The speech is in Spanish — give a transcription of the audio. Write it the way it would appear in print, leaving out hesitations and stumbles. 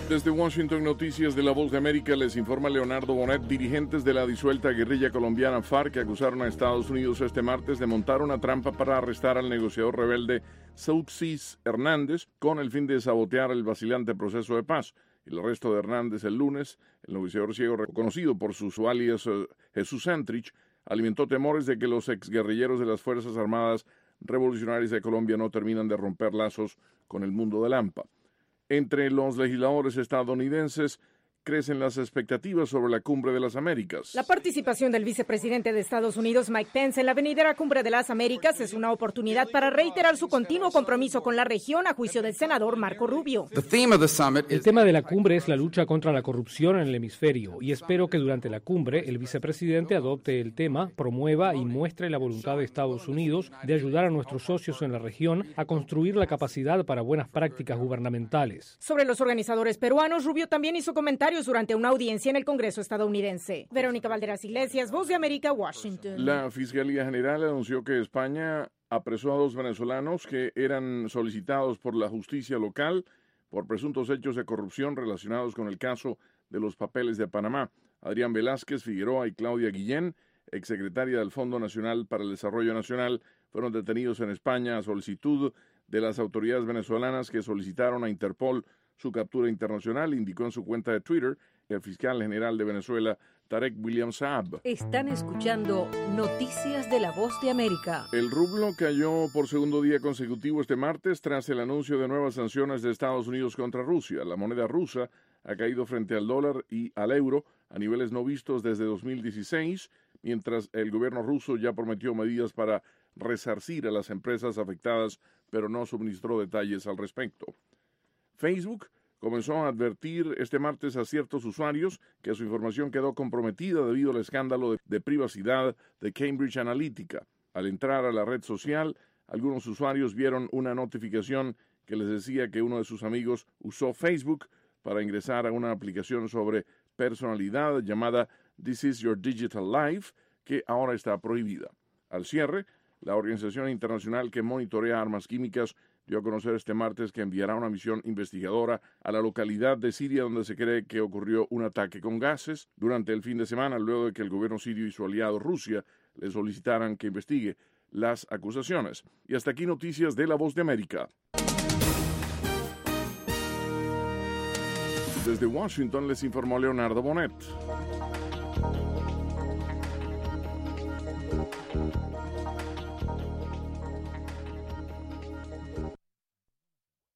Desde Washington, Noticias de La Voz de América, les informa Leonardo Bonet. Dirigentes de la disuelta guerrilla colombiana FARC acusaron a Estados Unidos este martes de montar una trampa para arrestar al negociador rebelde Sauxis Hernández con el fin de sabotear el vacilante proceso de paz. El arresto de Hernández el lunes, el negociador ciego reconocido por su alias Jesús Santrich, alimentó temores de que los exguerrilleros de las Fuerzas Armadas Revolucionarias de Colombia no terminan de romper lazos con el mundo del AMPA. Entre los legisladores estadounidenses crecen las expectativas sobre la Cumbre de las Américas. La participación del vicepresidente de Estados Unidos, Mike Pence, en la venidera Cumbre de las Américas es una oportunidad para reiterar su continuo compromiso con la región, a juicio del senador Marco Rubio. El tema de la cumbre es la lucha contra la corrupción en el hemisferio, y espero que durante la cumbre el vicepresidente adopte el tema, promueva y muestre la voluntad de Estados Unidos de ayudar a nuestros socios en la región a construir la capacidad para buenas prácticas gubernamentales. Sobre los organizadores peruanos, Rubio también hizo comentarios durante una audiencia en el Congreso estadounidense. Verónica Valderas Iglesias, Voz de América, Washington. La Fiscalía General anunció que España apresó a 2 venezolanos que eran solicitados por la justicia local por presuntos hechos de corrupción relacionados con el caso de los papeles de Panamá. Adrián Velázquez Figueroa y Claudia Guillén, exsecretaria del Fondo Nacional para el Desarrollo Nacional, fueron detenidos en España a solicitud de las autoridades venezolanas que solicitaron a Interpol su captura internacional, indicó en su cuenta de Twitter el fiscal general de Venezuela, Tarek William Saab. Están escuchando Noticias de La Voz de América. El rublo cayó por segundo día consecutivo este martes tras el anuncio de nuevas sanciones de Estados Unidos contra Rusia. La moneda rusa ha caído frente al dólar y al euro a niveles no vistos desde 2016, mientras el gobierno ruso ya prometió medidas para resarcir a las empresas afectadas, pero no suministró detalles al respecto. Facebook comenzó a advertir este martes a ciertos usuarios que su información quedó comprometida debido al escándalo de privacidad de Cambridge Analytica. Al entrar a la red social, algunos usuarios vieron una notificación que les decía que uno de sus amigos usó Facebook para ingresar a una aplicación sobre personalidad llamada This is Your Digital Life, que ahora está prohibida. Al cierre, la organización internacional que monitorea armas químicas dio a conocer este martes que enviará una misión investigadora a la localidad de Siria donde se cree que ocurrió un ataque con gases durante el fin de semana, luego de que el gobierno sirio y su aliado Rusia le solicitaran que investigue las acusaciones. Y hasta aquí noticias de La Voz de América. Desde Washington les informó Leonardo Bonet.